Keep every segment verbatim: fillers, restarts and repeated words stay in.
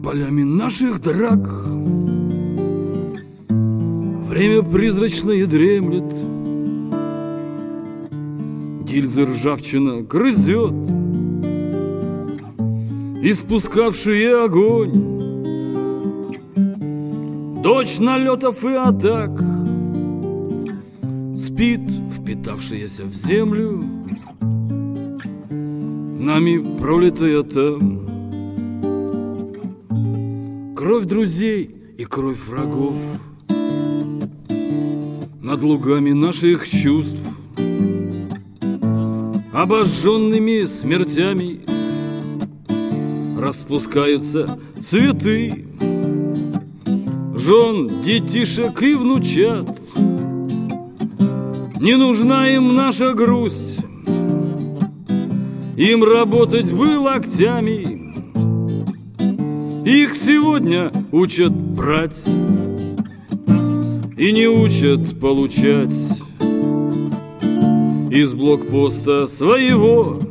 полями наших драк. Время призрачное дремлет, гильзы ржавчина грызет, испускавшие огонь. Дочь налетов и атак спит, впитавшаяся в землю, нами пролитая там. Кровь друзей и кровь врагов над лугами наших чувств, обожженными смертями распускаются цветы жен, детишек и внучат. Не нужна им наша грусть, им работать бы локтями. Их сегодня учат брать и не учат получать из блокпоста своего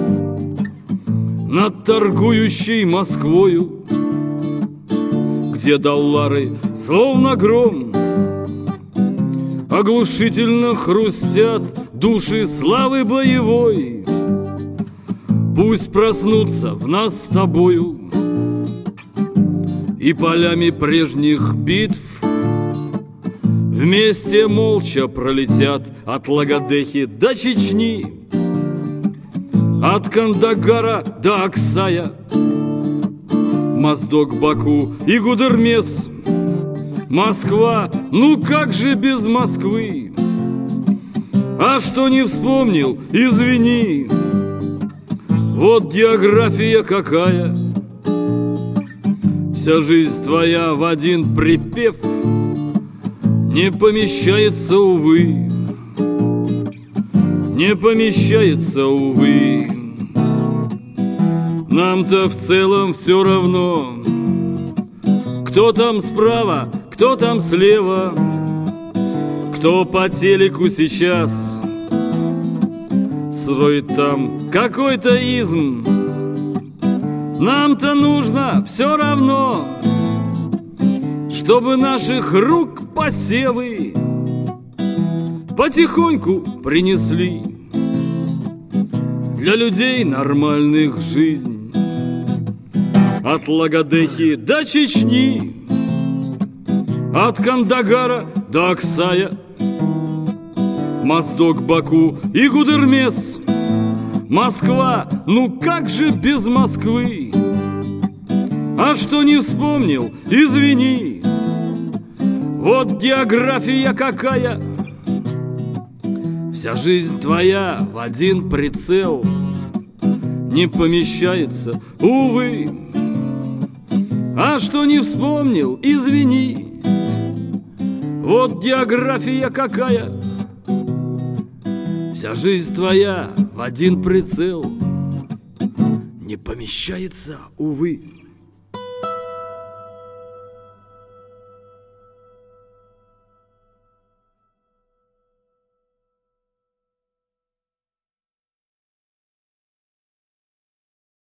над торгующей Москвою, где доллары, словно гром, оглушительно хрустят души славы боевой. Пусть проснутся в нас с тобою и полями прежних битв вместе молча пролетят от Лагодехи до Чечни, от Кандагара до Аксая, Моздок, Баку и Гудермес. Москва, ну как же без Москвы? А что не вспомнил, извини. Вот география какая. Вся жизнь твоя в один припев не помещается, увы, не помещается, увы. Нам-то в целом все равно, кто там справа, кто там слева, кто по телеку сейчас строит там какой-то изм. Нам-то нужно все равно, чтобы наших рук посевы потихоньку принесли для людей нормальных жизнь. От Лагодехи до Чечни, от Кандагара до Аксая, Моздок, Баку и Гудермес. Москва, ну как же без Москвы? А что не вспомнил, извини. Вот география какая. Вся жизнь твоя в один прицел не помещается, увы. А что не вспомнил, извини. Вот география какая. Вся жизнь твоя в один прицел не помещается, увы.